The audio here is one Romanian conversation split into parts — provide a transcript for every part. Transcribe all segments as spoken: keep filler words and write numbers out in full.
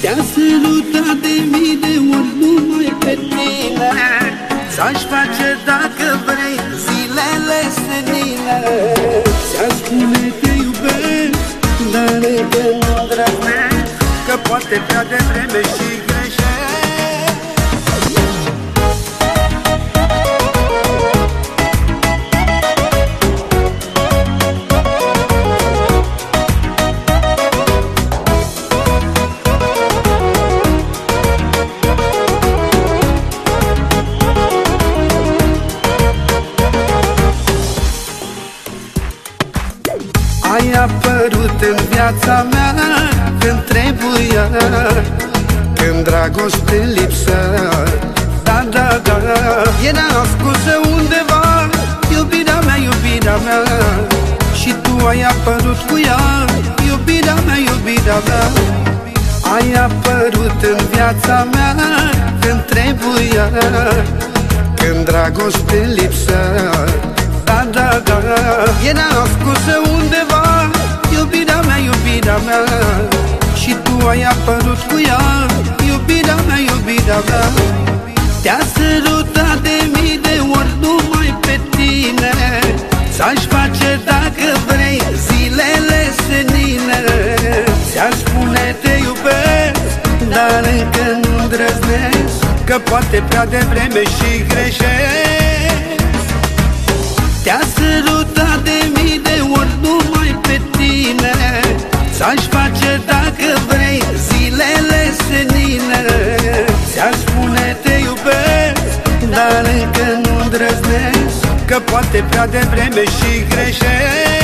Te-a sărutat de mii de ori numai pe tine. Ți-aș face dacă vrei zilele senine. Ți-aș spune te iubesc, dar încă nu îndrăznesc, că poate prea devreme și greșesc. Ai apărut în viața mea când trebuia, când dragoste lipsă. Da, da, da, era ascunsă undeva iubirea mea, iubirea mea, și tu ai apărut cu ea, iubirea mea, iubirea mea. Ai apărut în viața mea când trebuia, când dragoste lipsă. Da, da, da, era ascunsă undeva iubirea mea, iubirea mea, și tu ai apărut cu ea, iubirea mea, iubirea mea. Te-a sărutat de mii de ori numai pe tine. Ți-aș face dacă vrei zilele senine. Ți-aș spune te iubesc, dar încă nu îndrăznesc, că poate prea devreme și greșesc. Te-a sărutat de mii de ori numai pe tine. Ți-aș face dacă vrei zilele senine. Ți-aș spune te iubesc, dar încă nu îndrăznesc, că poate prea devreme și greșesc.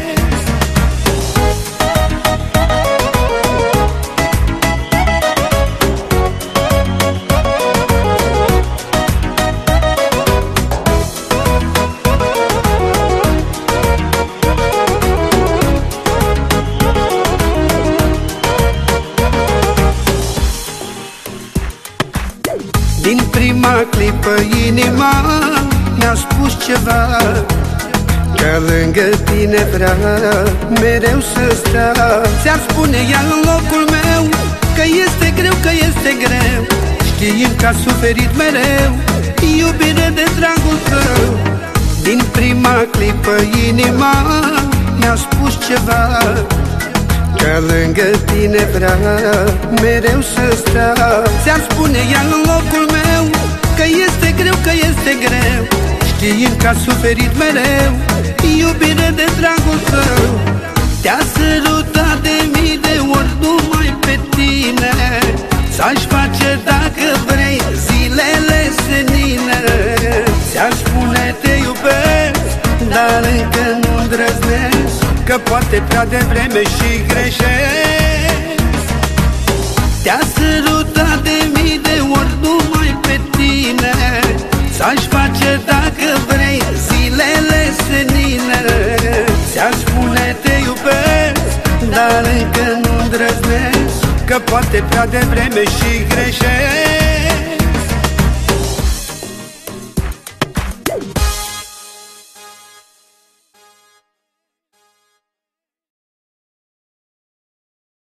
Din prima clipă inima mi-a spus ceva, că lângă tine vrea mereu să stea. Ți-ar spune ea în locul meu că este greu, că este greu, știind că a suferit mereu iubire de dragul tău. Din prima clipă inima mi-a spus ceva, că lângă tine vrea mereu să stea. Ți-ar spune ea în locul meu că este greu, că este greu, știind că a suferit mereu iubire de dragul tău. Te-a sărutat de mii de ori numai pe tine. Ți-aș face dacă vrei zilele senine. Ți-aș spune te iubesc, dar încă nu îndrăznesc, că poate prea devreme și greșesc. Te-a sărutat de mii de ori numai pe tine. Ți-aș face dacă vrei zilele senine. Ți-aș spune te iubesc, dar încă nu îndrăznesc, că poate prea devreme și greșesc.